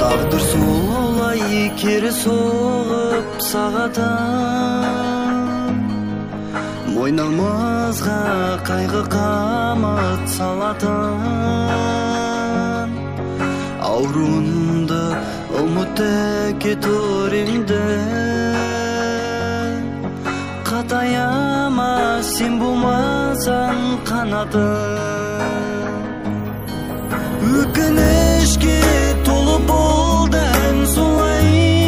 Тағдыр солай кері соғып сағатан, мойнымызға қайғы қамыт салатын. Ауруынды ұмыт кетір енді, қатаяма сен болмасаң қанатым. Өкінішке толы болды ән солай,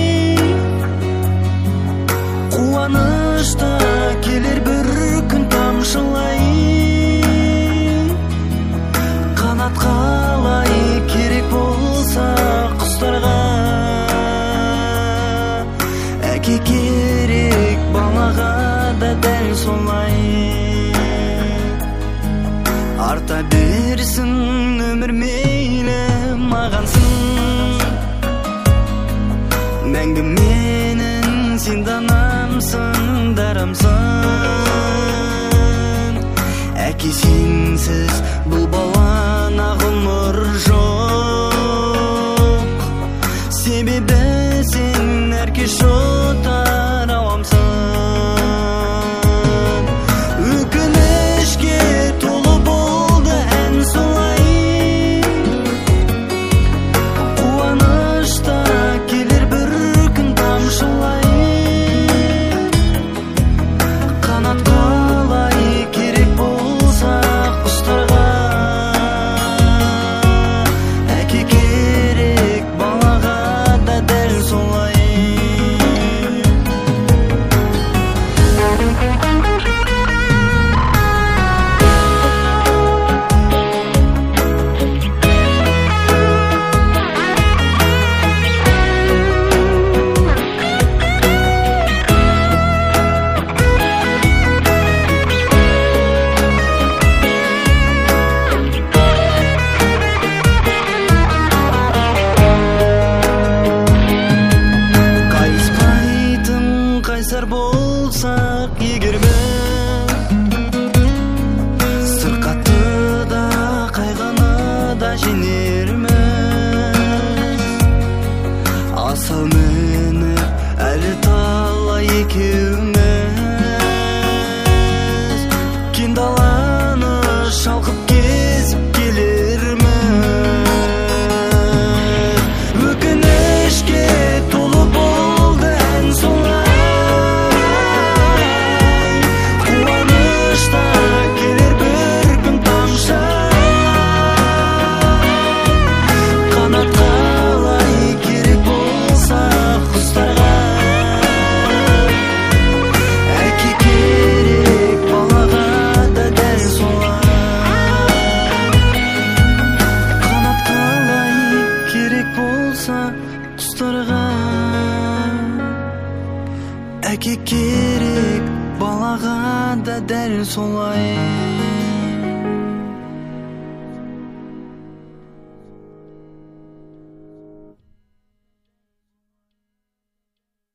қуанышта келер бір күн тамшылай. Қанат қалай керек болса құстарға, әке керек балаға да дәл солай. Арта берсін өмір мейлі мағансың, мәңгі менің сен данамсың, дарамсың. Әке сенсіз бұл балана ғұмыр жоқ, себебі сен әркеш жұтар ауамсың. Өкінішке толы болды ән солай, қуанышта келер бір күн тамшылай. Қанат қалай керек болса құстарға, әке керек балаға да дәл солай. Қайыспайтын қайсар болсақ егер біз, сырқатты да қайғыны да жеңерміз. Асау мініп әлі талай екеуміз, кең даланы шалқып кезіп келерміз. Өкінішке толы болды ән солай, қуанышта келер бір күн тамшы. Қанат қалай керек болса құстарға, әке керек балаға да дәл солай. Қанат қалай керек болса құстарға, әке керек балаға да дәл солай.